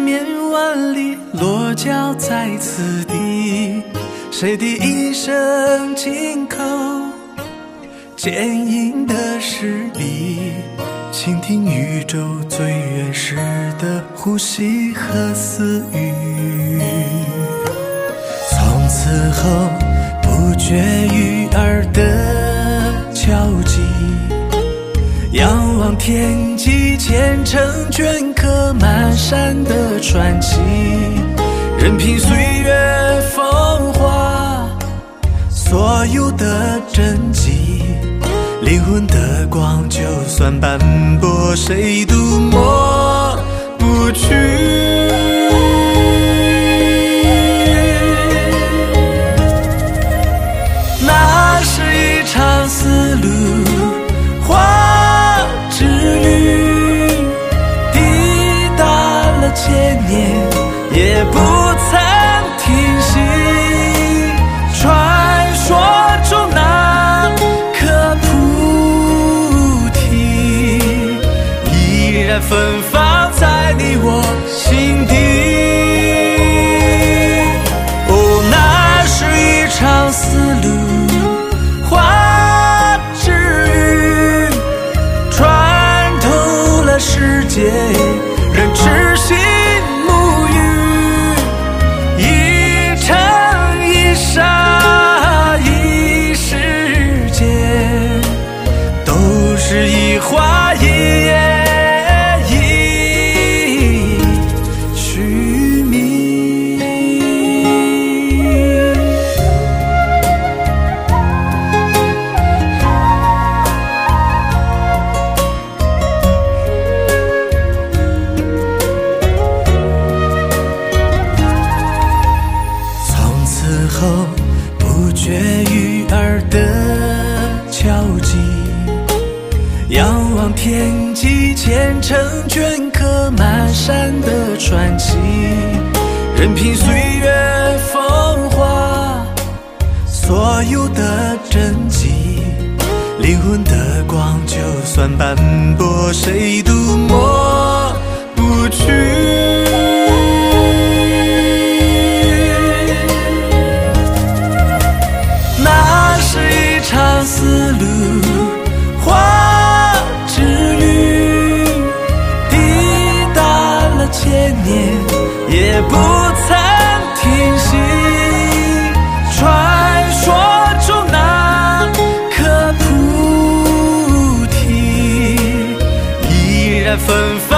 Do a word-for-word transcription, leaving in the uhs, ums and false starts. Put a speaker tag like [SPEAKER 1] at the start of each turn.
[SPEAKER 1] 面万里，落脚在此地。谁的一声紧扣，坚硬的石壁，倾听宇宙最原始的呼吸和私语。从此后不绝于耳的交集，仰望天际，虔诚镌刻满山的传奇，任凭岁月风华所有的真迹，灵魂的光就算斑驳，谁都抹不去。那是一场丝路花之旅，抵达了千年也不曾停息。传说中那颗菩提，依然芬芳在你我心底。哦，那是一场丝路花之旅，穿透了世界，人痴心沐浴，一尘一沙一世界，都是一花一叶一曲名。从此后不绝于耳的交集，仰望天际，虔诚镌刻满山的传奇，任凭岁月风华所有的真迹，灵魂的光就算斑驳，谁都抹不去。那是一场丝路花之旅，抵达了千年也不曾停息。传说中那颗菩提，依然芬芳